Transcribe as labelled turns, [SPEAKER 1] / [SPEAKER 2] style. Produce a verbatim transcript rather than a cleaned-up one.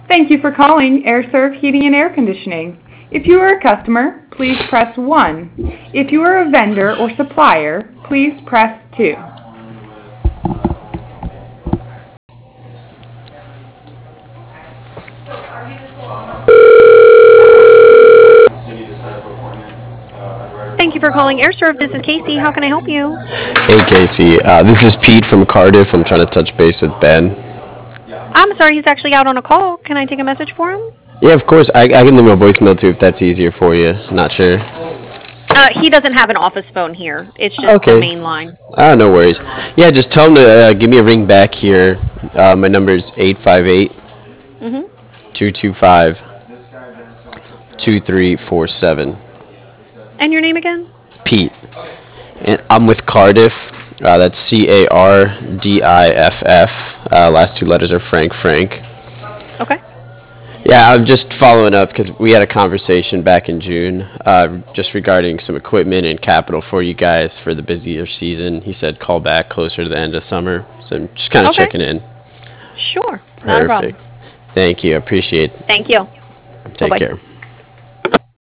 [SPEAKER 1] Thank you for calling AirServe Heating and Air Conditioning. If you are a customer, please press one. If you are a vendor or supplier, please press two.
[SPEAKER 2] Thank you for calling AirServe. This is Casey. How can I help you?
[SPEAKER 3] Hey Casey, uh, this is Pete from Cardiff. I'm trying to touch base with Ben.
[SPEAKER 2] I'm sorry, he's actually out on a call. Can I take a message for him?
[SPEAKER 3] Yeah, of course. I, I can leave a voicemail too if that's easier for you. Not sure.
[SPEAKER 2] Uh, he doesn't have an office phone here. It's just the
[SPEAKER 3] Okay.
[SPEAKER 2] main line.
[SPEAKER 3] Ah, no worries. Yeah, just tell him to uh, give me a ring back here. Uh, my number is eight five eight,
[SPEAKER 2] Mhm.
[SPEAKER 3] two two five, two three four seven.
[SPEAKER 2] And your name again?
[SPEAKER 3] Pete. And I'm with Cardiff. Uh, that's C A R D I F F. Uh, last two letters are Frank Frank.
[SPEAKER 2] Okay.
[SPEAKER 3] Yeah, I'm just following up because we had a conversation back in June uh, just regarding some equipment and capital for you guys for the busier season. He said call back closer to the end of summer. So I'm just kind of
[SPEAKER 2] Okay.
[SPEAKER 3] checking in.
[SPEAKER 2] Sure. Not a problem.
[SPEAKER 3] Perfect. Thank you. I appreciate it.
[SPEAKER 2] Thank you.
[SPEAKER 3] Take
[SPEAKER 2] Bye-bye.
[SPEAKER 3] care.